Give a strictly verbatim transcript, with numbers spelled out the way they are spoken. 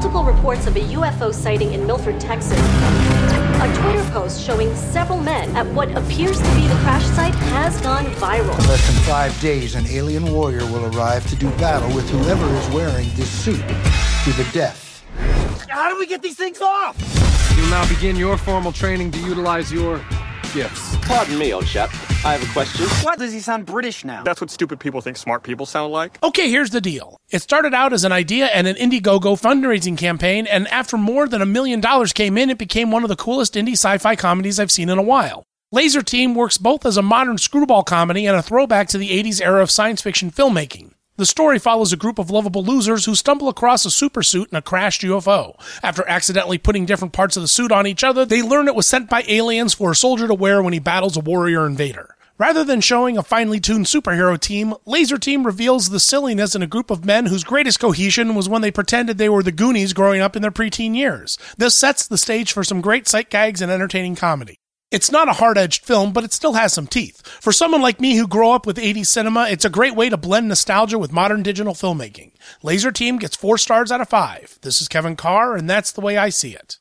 multiple reports of a U F O sighting in Milford, Texas. A Twitter post showing several men at what appears to be the crash site has gone viral. In less than five days, an alien warrior will arrive to do battle with whoever is wearing this suit to the death. How do we get these things off? You'll now begin your formal training to utilize your gifts. Pardon me, old chap. I have a question. Why does he sound British now? That's what stupid people think smart people sound like. Okay, here's the deal. It started out as an idea and an Indiegogo fundraising campaign, and after more than a million dollars came in, it became one of the coolest indie sci-fi comedies I've seen in a while. Laser Team works both as a modern screwball comedy and a throwback to the eighties era of science fiction filmmaking. The story follows a group of lovable losers who stumble across a supersuit in a crashed U F O. After accidentally putting different parts of the suit on each other, they learn it was sent by aliens for a soldier to wear when he battles a warrior invader. Rather than showing a finely tuned superhero team, Laser Team reveals the silliness in a group of men whose greatest cohesion was when they pretended they were the Goonies growing up in their preteen years. This sets the stage for some great sight gags and entertaining comedy. It's not a hard-edged film, but it still has some teeth. For someone like me who grew up with eighties cinema, it's a great way to blend nostalgia with modern digital filmmaking. Laser Team gets four stars out of five. This is Kevin Carr, and that's the way I see it.